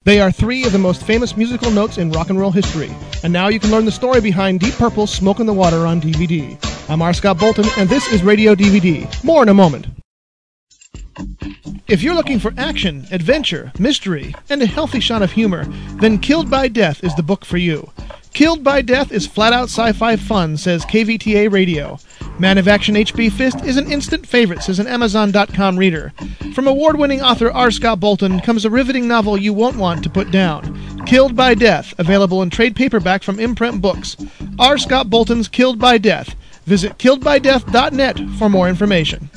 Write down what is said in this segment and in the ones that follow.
They are three of the most famous musical notes in rock and roll history, and now you can learn the story behind Deep Purple's Smoke in the Water on DVD. I'm R. Scott Bolton, and this is Radio DVD. More in a moment. If you're looking for action, adventure, mystery, and a healthy shot of humor, then Killed by Death is the book for you. Killed by Death is flat-out sci-fi fun, says KVTA Radio. Man of Action H.B. Fist is an instant favorite, says an Amazon.com reader. From award-winning author R. Scott Bolton comes a riveting novel you won't want to put down. Killed by Death, available in trade paperback from Imprint Books. R. Scott Bolton's Killed by Death. Visit killedbydeath.net for more information.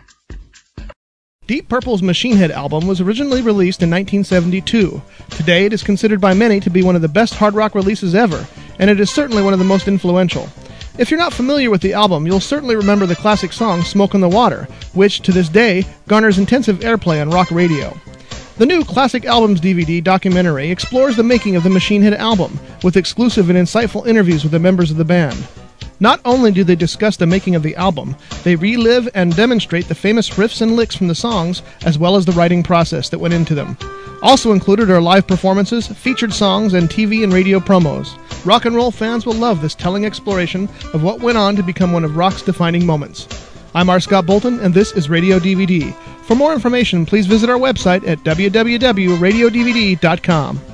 Deep Purple's Machine Head album was originally released in 1972. Today it is considered by many to be one of the best hard rock releases ever, and it is certainly one of the most influential. If you're not familiar with the album, you'll certainly remember the classic song Smoke in the Water, which, to this day, garners intensive airplay on rock radio. The new Classic Albums DVD documentary explores the making of the Machine Head album, with exclusive and insightful interviews with the members of the band. Not only do they discuss the making of the album, they relive and demonstrate the famous riffs and licks from the songs, as well as the writing process that went into them. Also included are live performances, featured songs, and TV and radio promos. Rock and roll fans will love this telling exploration of what went on to become one of rock's defining moments. I'm R. Scott Bolton, and this is Radio DVD. For more information, please visit our website at www.radiodvd.com.